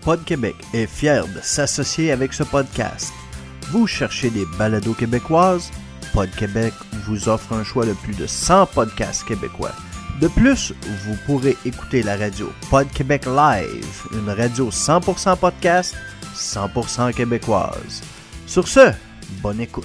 Pod Québec est fier de s'associer avec ce podcast. Vous cherchez des balados québécoises? Pod Québec vous offre un choix de plus de 100 podcasts québécois. De plus, vous pourrez écouter la radio Pod Québec Live, une radio 100% podcast, 100% québécoise. Sur ce, bonne écoute.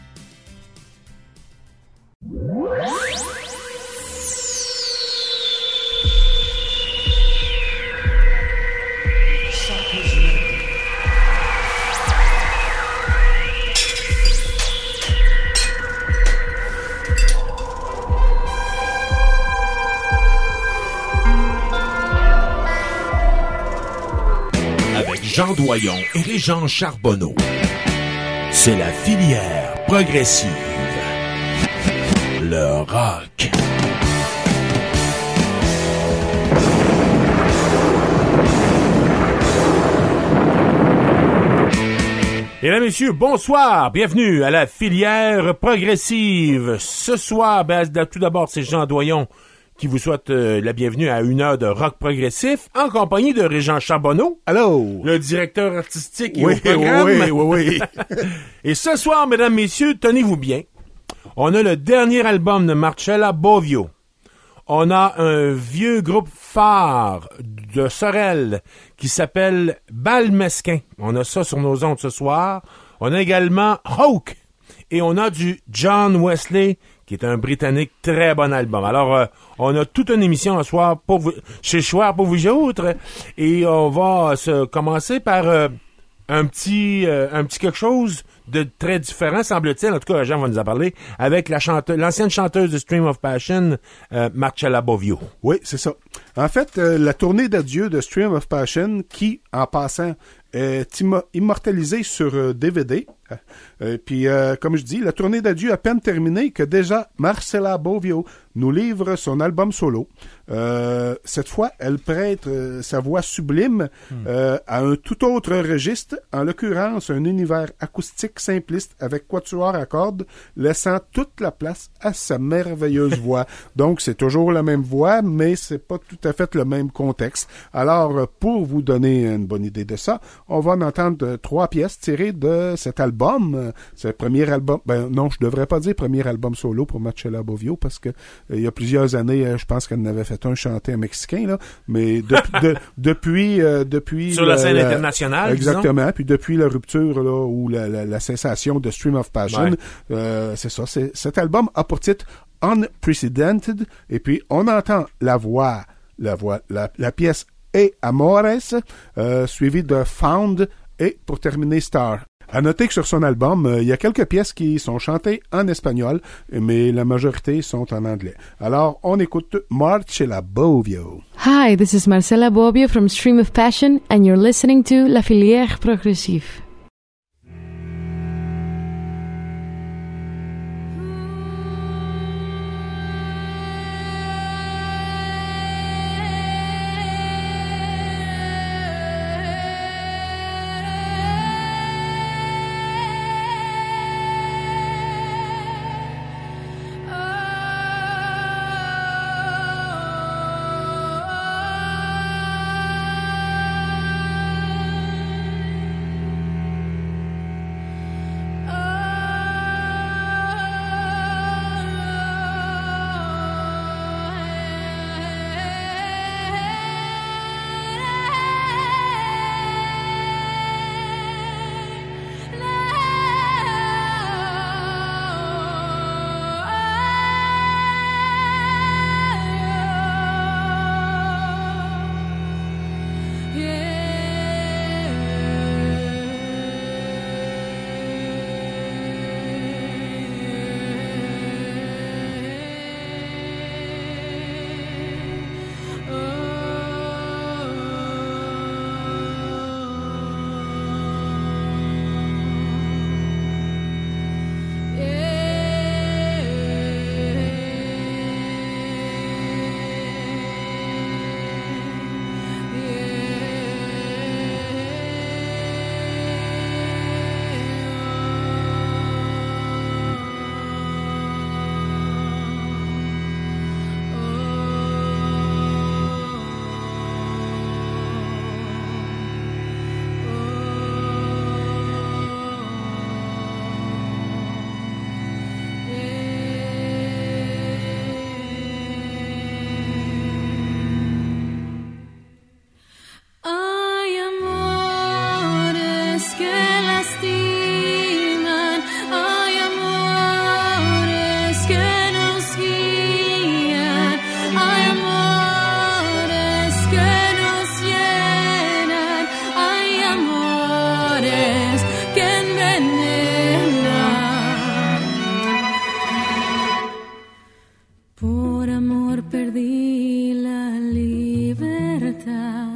Jean Doyon et Régent Charbonneau. C'est la filière progressive. Le rock. Mesdames, Messieurs, bonsoir. Bienvenue à la filière progressive. Ce soir, tout d'abord, c'est Jean Doyon qui vous souhaite la bienvenue à une heure de rock progressif en compagnie de Régent Charbonneau. Allô! Le directeur artistique et au programme. Oui. Et ce soir, mesdames, messieurs, tenez-vous bien. On a le dernier album de Marcella Bovio. On a un vieux groupe phare de Sorel qui s'appelle Balmesquin. On a ça sur nos ondes ce soir. On a également Hawk. Et on a du John Wesley, qui est un Britannique, très bon album. Alors, on a toute une émission ce soir pour vous, chez Chouard pour vous autres, et on va commencer par un petit quelque chose de très différent, semble-t-il. En tout cas, Jean va nous en parler, avec l'ancienne chanteuse de Stream of Passion, Marcella Bovio. Oui, c'est ça. En fait, la tournée d'adieu de Stream of Passion, qui, en passant, est immortalisée sur DVD. Puis, comme je dis, la tournée d'adieu à peine terminée que déjà Marcella Bovio nous livre son album solo. Cette fois, elle prête sa voix sublime à un tout autre registre, en l'occurrence un univers acoustique simpliste avec quatuor à cordes, laissant toute la place à sa merveilleuse voix. Donc, c'est toujours la même voix, mais c'est pas tout à fait le même contexte. Alors, pour vous donner une bonne idée de ça, on va en entendre 3 pièces tirées de cet album. C'est le premier album, non, je devrais pas dire premier album solo pour Marcella Bovio, parce que il y a plusieurs années, je pense qu'elle en avait fait un chanté en mexicain, là, mais depuis sur la scène internationale, exactement, disons. Puis depuis la rupture, là, ou la cessation de Stream of Passion, c'est ça, cet album a pour titre Unprecedented, et puis on entend la pièce E Amores, suivie de Found, et pour terminer Star. À noter que sur son album, il y a quelques pièces qui sont chantées en espagnol, mais la majorité sont en anglais. Alors, on écoute Marcella Bovio. Hi, this is Marcella Bovio from Stream of Passion, and you're listening to La Filière Progressive.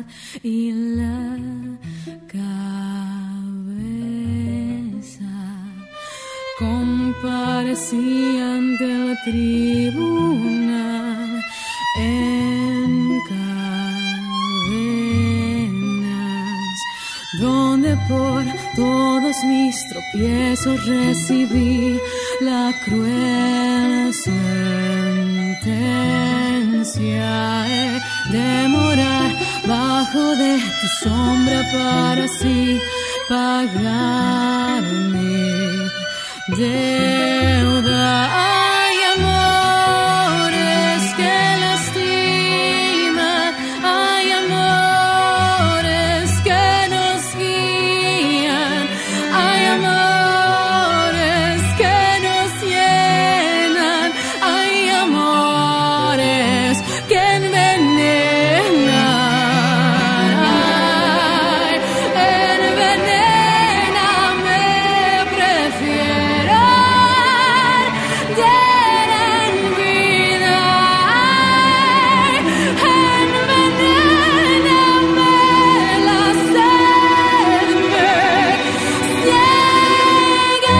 y la cabeza. Comparecí ante el tribunal en cadenas, donde por todos mis tropiezos recibí la cruel sentencia. He de morar bajo de tu sombra para así pagar mi deuda. Hay amores que lastiman, hay amores que nos guían, hay amores que nos llenan, hay amores que envenenan. Envenéname, prefiero den vida. Envenéname, la sed me ciega.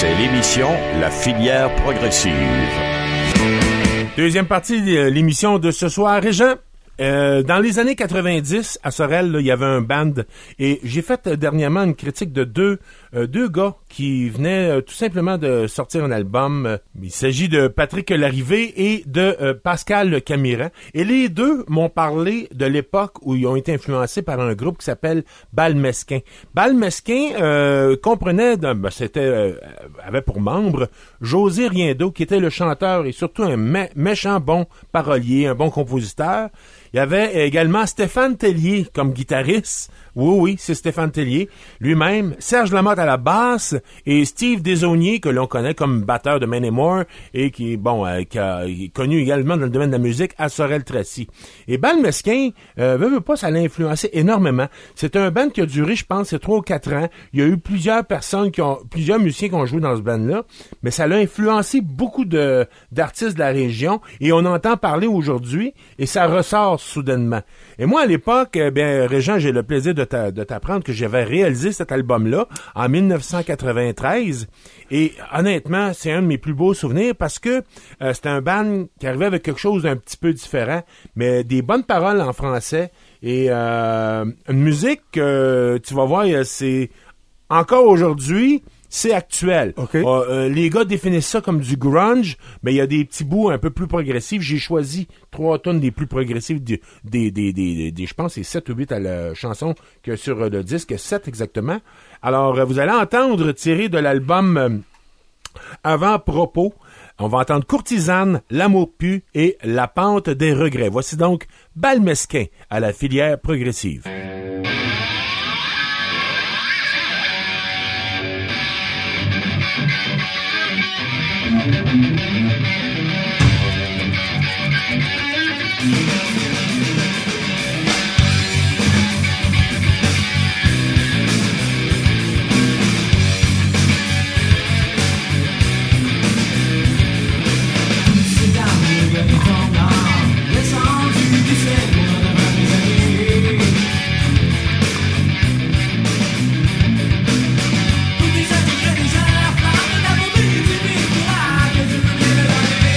C'est l'émission La Filière Progressive. Deuxième partie de l'émission de ce soir. Régent, dans les années 90, à Sorel, là, il y avait un band et j'ai fait dernièrement une critique de deux gars qui venaient tout simplement de sortir un album. Il s'agit de Patrick Larrivé et de Pascal Camiran. Et les deux m'ont parlé de l'époque où ils ont été influencés par un groupe qui s'appelle Bal Mesquin. Bal Mesquin comprenait, avait pour membre José Riendeau, qui était le chanteur et surtout un méchant bon parolier, un bon compositeur. Il y avait également Stéphane Tellier comme guitariste. Oui, c'est Stéphane Tellier. Lui-même, Serge Lamotte à la basse et Steve Desaulniers, que l'on connaît comme batteur de Man & More et qui est connu également dans le domaine de la musique à Sorel-Tracy. Et Bal Mesquin, veut pas, ça l'a influencé énormément. C'est un band qui a duré, je pense, 3 ou 4 ans. Il y a eu plusieurs musiciens qui ont joué dans ce band-là, mais ça l'a influencé beaucoup d'artistes de la région et on entend parler aujourd'hui et ça ressort soudainement. Et moi, à l'époque, Régent, j'ai le plaisir de t'apprendre que j'avais réalisé cet album-là en 1993. Et honnêtement, c'est un de mes plus beaux souvenirs parce que c'était un band qui arrivait avec quelque chose d'un petit peu différent, mais des bonnes paroles en français et une musique que tu vas voir, c'est encore aujourd'hui, c'est actuel. Okay. Les gars définissent ça comme du grunge, mais il y a des petits bouts un peu plus progressifs. J'ai choisi 3 tonnes des plus progressifs, je pense c'est 7 ou 8 à la chanson que sur le disque, 7 exactement. Alors, vous allez entendre tiré de l'album Avant-propos. On va entendre Courtisane, L'amour pu et La pente des regrets. Voici donc Bal Mesquin à la Filière Progressive. Tout déjà déjà, flamme d'amour, du courage, je veux bien le donner.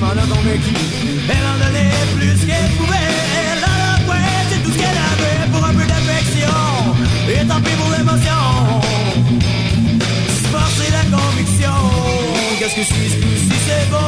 m'en a convaincu. Elle en donnait plus qu'elle pouvait. Elle en a ouais, c'est tout ce qu'elle avait pour un peu d'affection. Et tant pis pour l'émotion. Force et la conviction. Qu'est-ce que je suis, si c'est beau.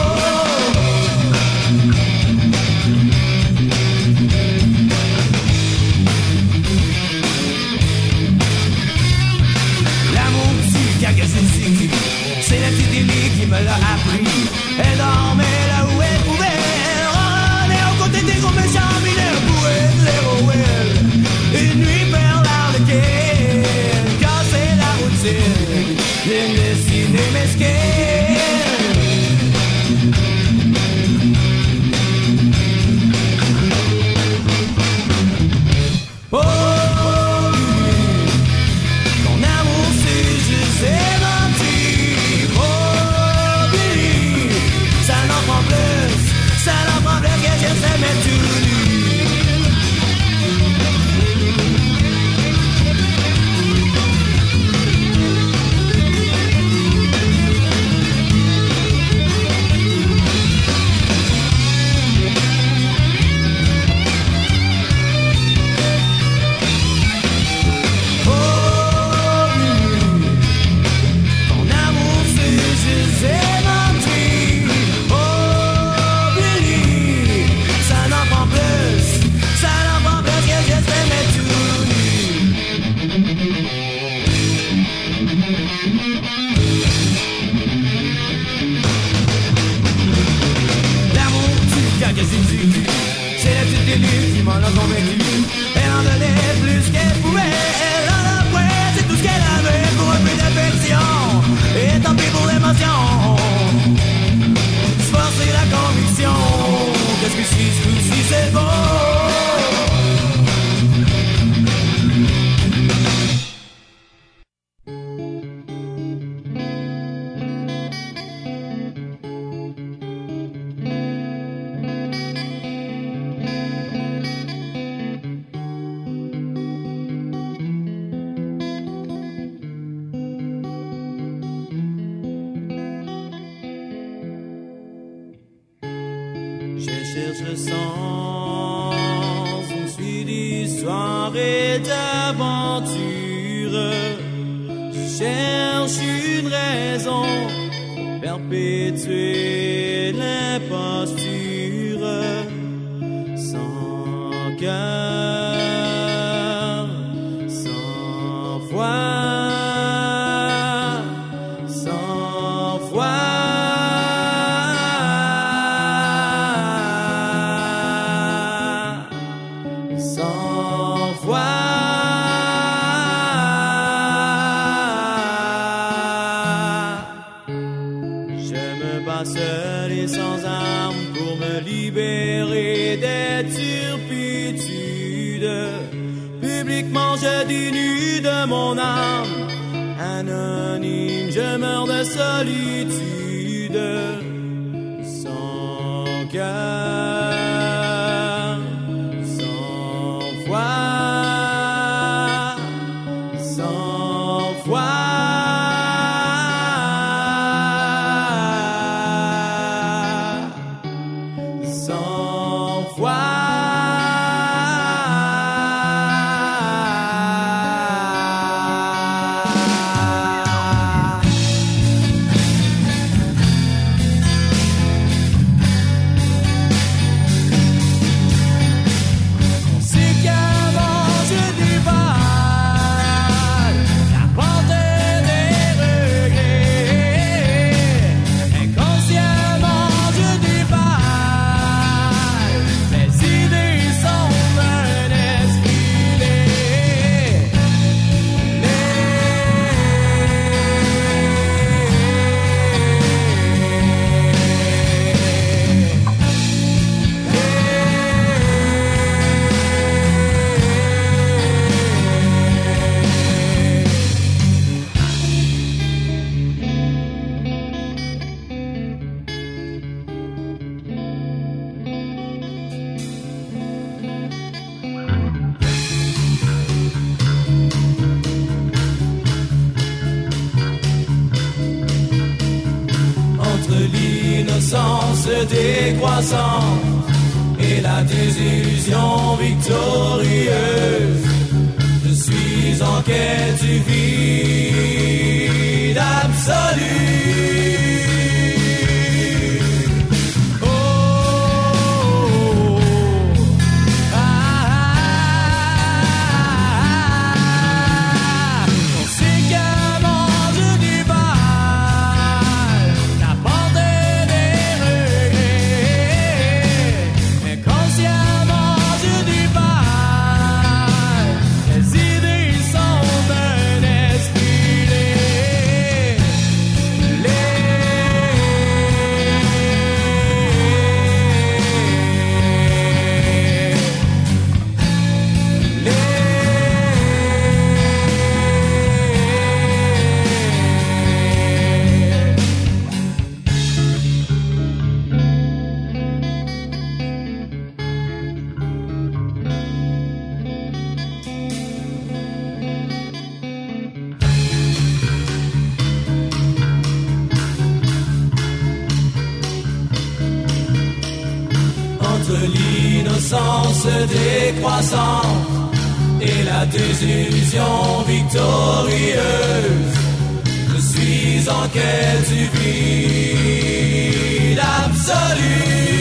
C'est la petite Élie qui me l'a appris. Elle dormait là où elle pouvait. Elle revenait aux côtés des gros méchants mineurs pour être l'héroïne. Une nuit vers l'arlequine, casser la routine d'une destinée mesquine. Oh, ton amour c'est juste menti. Ça n'en prend plus que je sais mettre tout nu. C'est la petite Élie qui m'en a convaincu. Elle en donnait plus qu'elle pouvait. Elle en a ouais, c'est tout ce qu'elle avait pour un peu d'affection. Et tant pis pour l'émotion. Force et la conviction. Qu'est-ce que si c'est beau. cherche le sens, une suite d'histoire et d'aventure. Je cherche une raison pour perpétuer l'imposture. Sans cœur, sans foi, sans foi. Seul et sans armes pour me libérer des turpitudes. Publiquement je dénude de mon âme. Anonyme je meurs de solitude. Sans cœur, sans foi, sans foi. Let's see. l'innocence décroissante et la désillusion victorieuse. Je suis en quête du vide absolu. L'innocence décroissante et la désillusion victorieuse. Je suis en quête du vide absolu.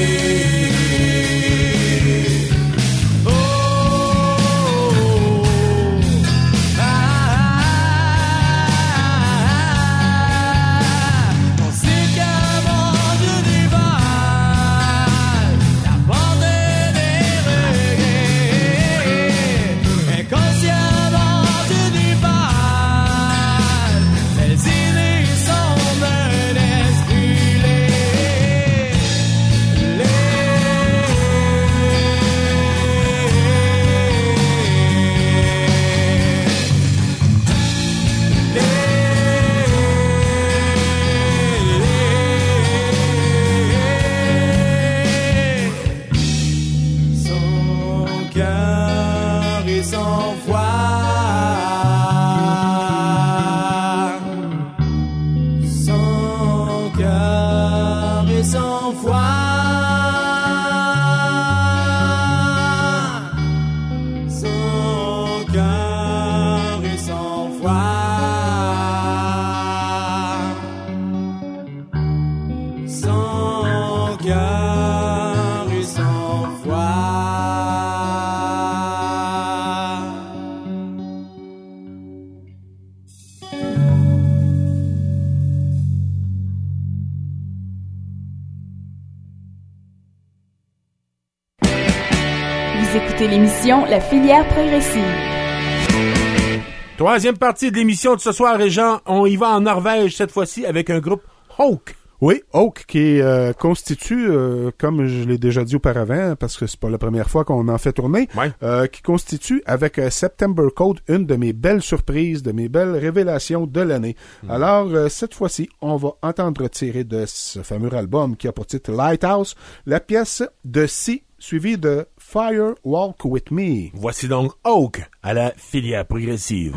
Écoutez l'émission La Filière Progressive. Troisième partie de l'émission de ce soir, les gens. On y va en Norvège cette fois-ci avec un groupe Hawk. Oui, Hawk qui constitue, comme je l'ai déjà dit auparavant, parce que c'est pas la première fois qu'on en fait tourner, qui constitue avec September Code une de mes belles surprises, de mes belles révélations de l'année. Alors, cette fois-ci, on va entendre tirer de ce fameux album qui a pour titre Lighthouse, la pièce de Si, suivie de Fire Walk With Me. Voici donc Hawk à la Filière Progressive.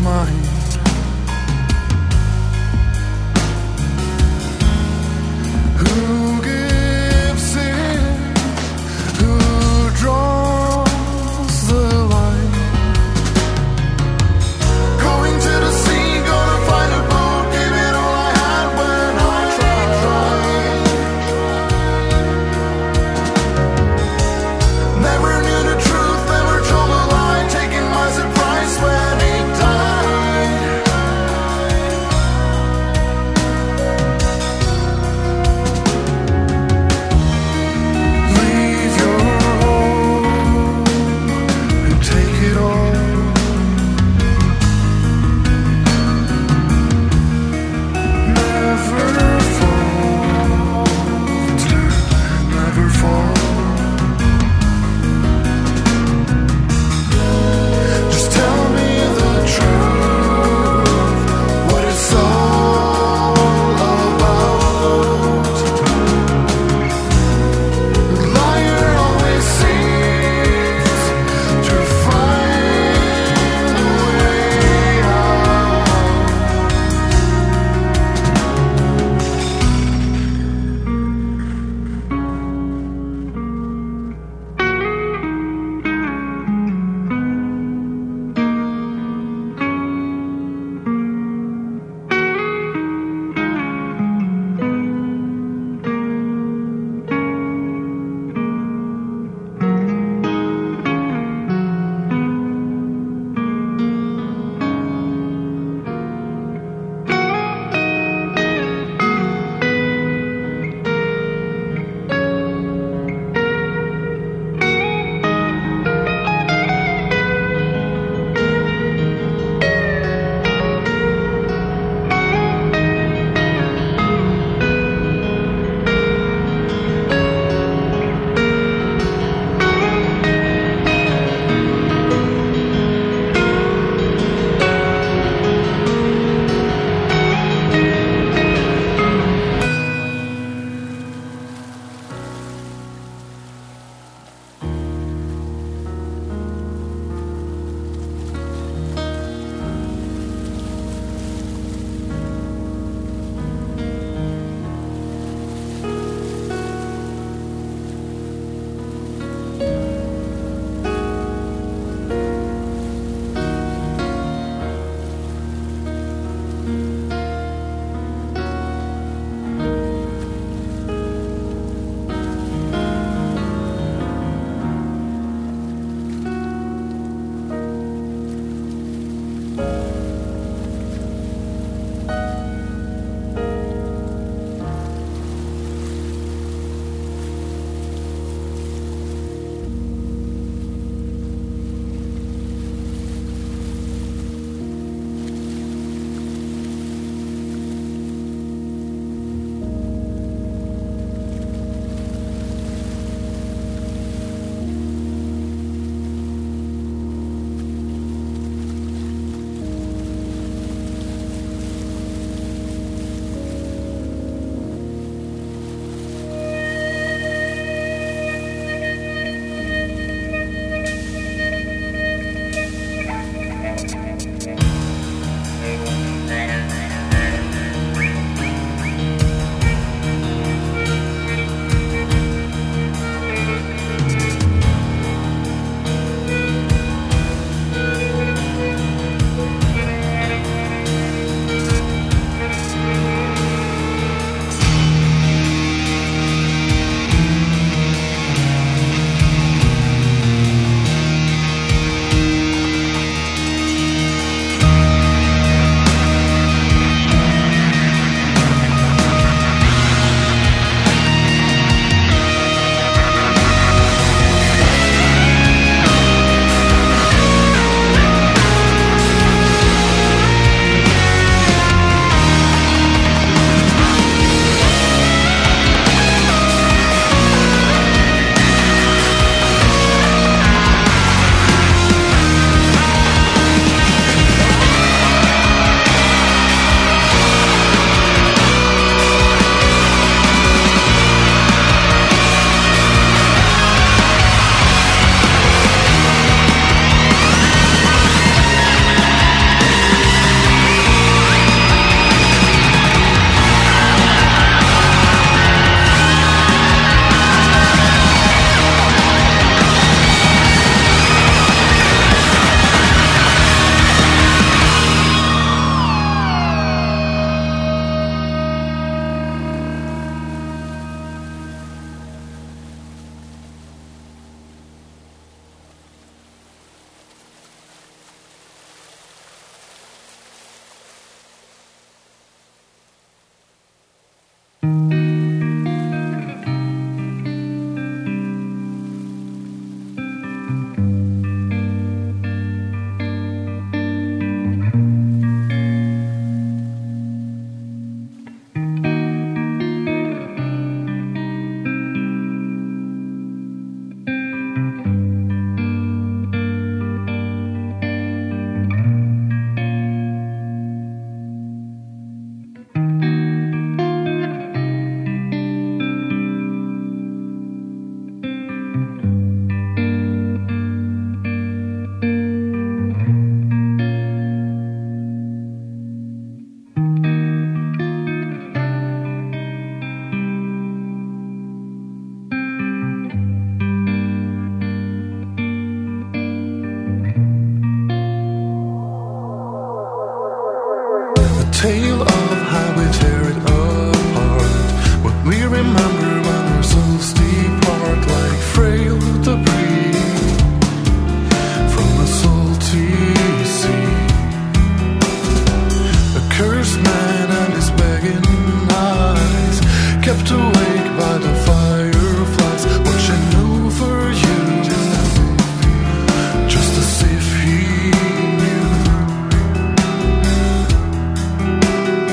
mine. Who gives in? Who draws the line? Going to the sea, gonna find a boat, give it all I had when I tried. Never knew the truth, never told a lie, taking my surprise when he died. tale of how we tear it apart. What we remember when our souls depart like frail debris from a salty sea. A cursed man and his begging eyes, kept awake by the fireflies, watching over you, just as if he knew.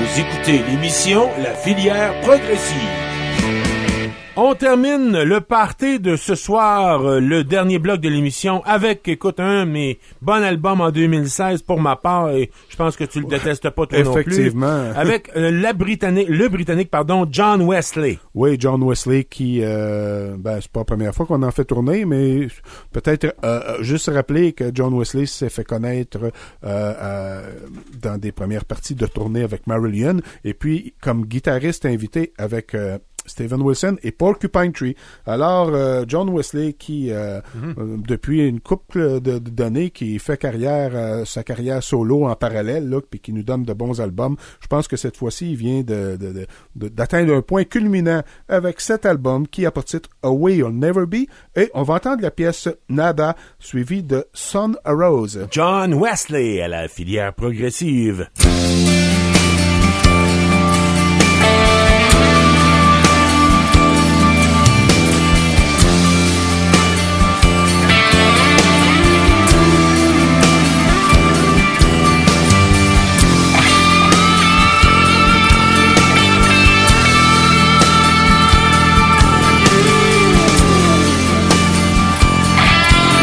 Vous écoutez l'émission La Filière Progressive. On termine le party de ce soir, le dernier bloc de l'émission, avec, écoute, un de mes bons albums en 2016 pour ma part, et je pense que tu le détestes pas toi non plus. Effectivement. Avec le Britannique, John Wesley. Oui, John Wesley qui, c'est pas la première fois qu'on en fait tourner, mais peut-être juste rappeler que John Wesley s'est fait connaître dans des premières parties de tournée avec Marillion, et puis comme guitariste invité avec Steven Wilson et Porcupine Tree. Alors, John Wesley qui, depuis une couple d'années, qui fait sa carrière solo en parallèle, là, puis qui nous donne de bons albums. Je pense que cette fois-ci, il vient d'atteindre un point culminant avec cet album qui a pour titre A Way You'll Never Be. Et on va entendre la pièce Nada, suivie de Sun Arose. John Wesley à la Filière Progressive.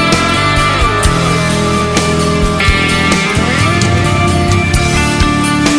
Nada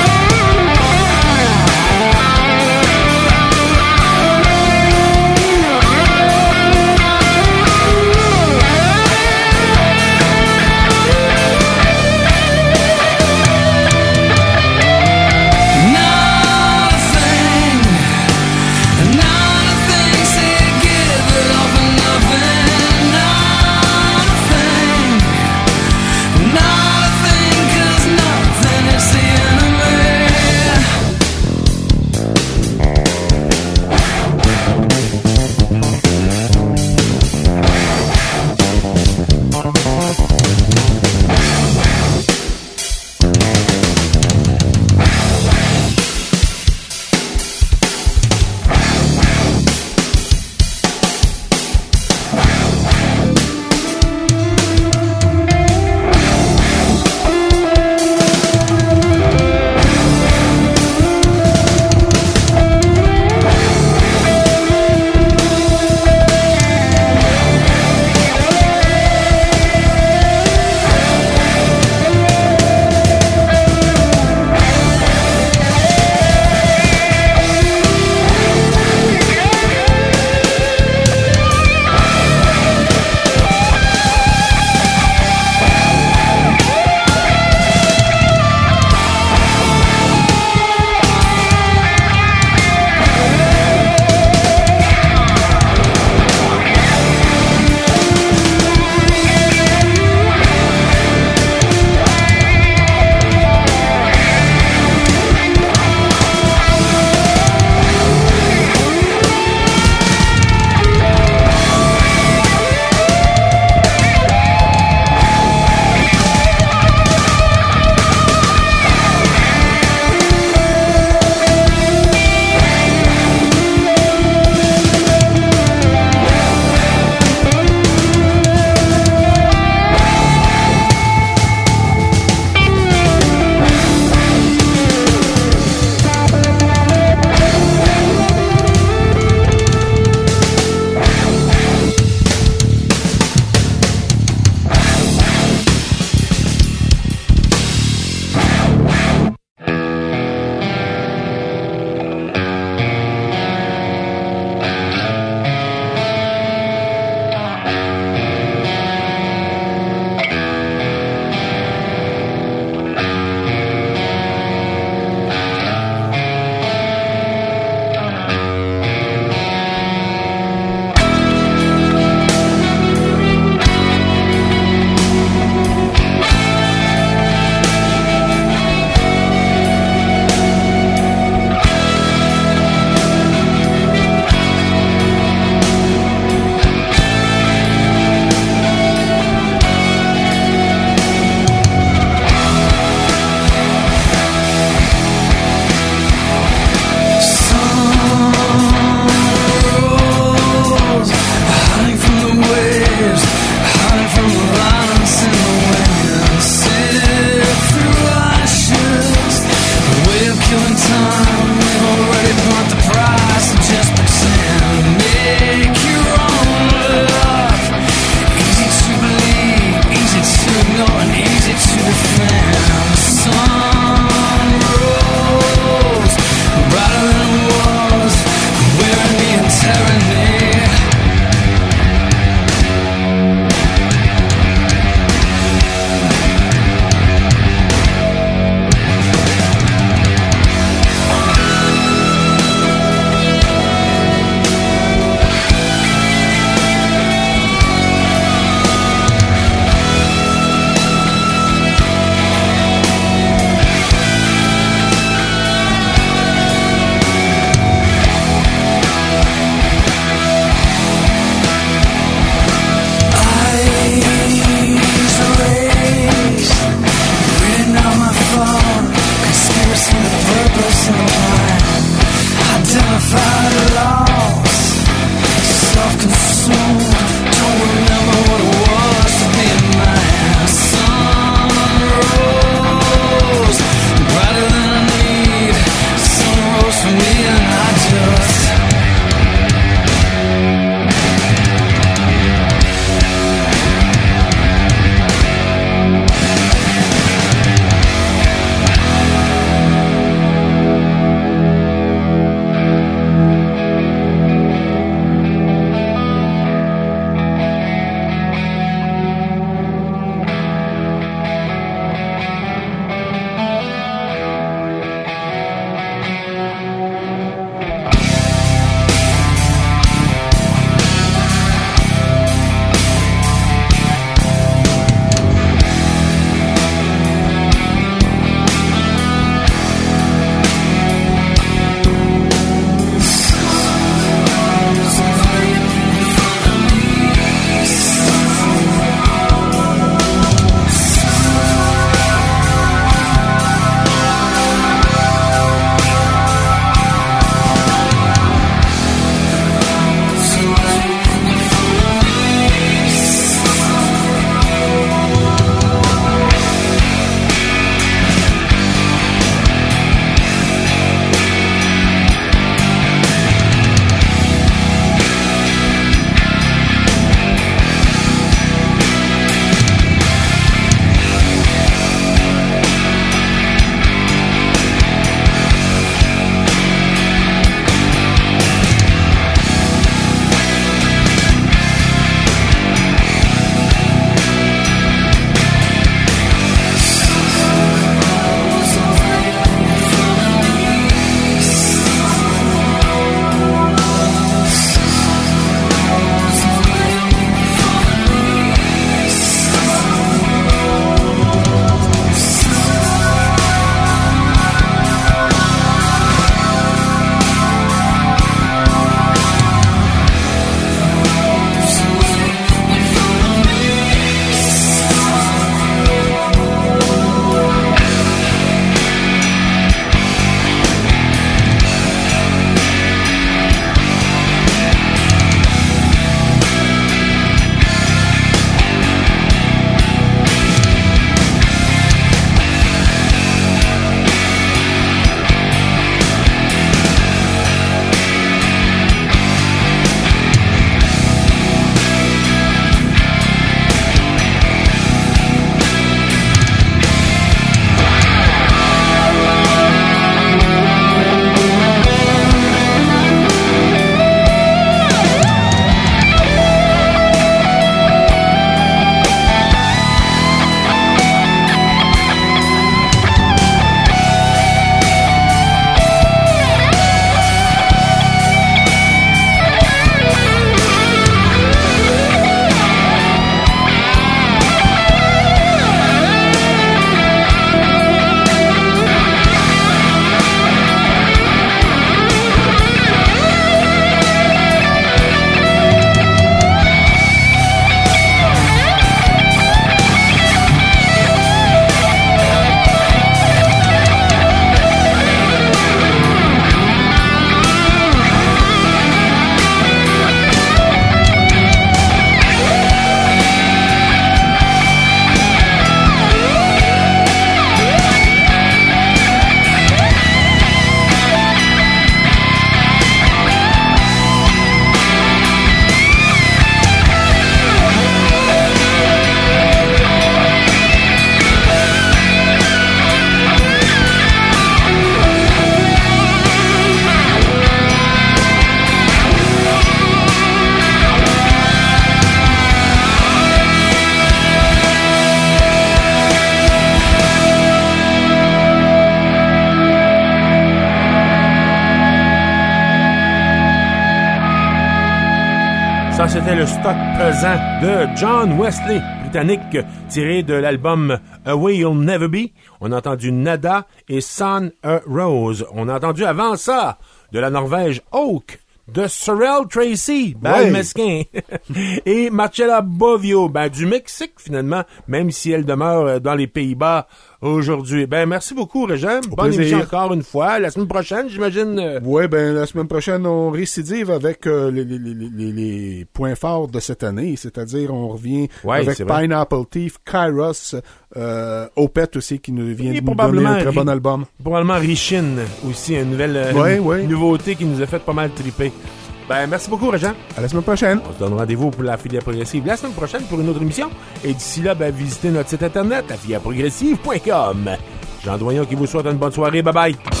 Ça, c'était le stock pesant de John Wesley, britannique, tiré de l'album Away You'll Never Be. On a entendu Nada et Sun a Rose. On a entendu avant ça, de la Norvège, Oak, de Sorrel Tracy, bal mesquin, et Marcella Bovio, du Mexique, finalement, même si elle demeure dans les Pays-Bas aujourd'hui. Merci beaucoup, Régent. Bonne émission encore une fois. La semaine prochaine, j'imagine... Oui, la semaine prochaine, on récidive avec les points forts de cette année, c'est-à-dire on revient avec Pineapple Thief, Kairos, Opeth aussi, qui nous vient de nous donner un très bon album. Probablement Richin aussi, une nouvelle nouveauté qui nous a fait pas mal triper. Merci beaucoup, Régent. À la semaine prochaine. On se donne rendez-vous pour la filière progressive la semaine prochaine pour une autre émission. Et d'ici là, visitez notre site internet, lafilièreprogressive.com. Jean Doyon qui vous souhaite une bonne soirée. Bye bye.